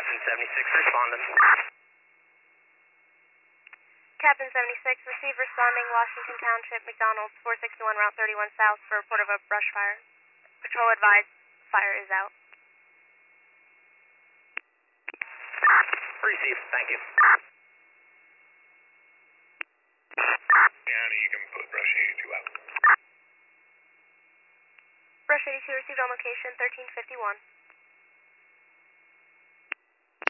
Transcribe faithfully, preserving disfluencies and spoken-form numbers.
Captain seventy-six responding. Captain seventy-six, receive responding Washington Township, McDonald's, four sixty-one Route thirty-one South for report of a brush fire. Patrol advised, fire is out. Receive, thank you. County, you can put brush eighty-two out. Brush eighty-two received on location, thirteen fifty-one.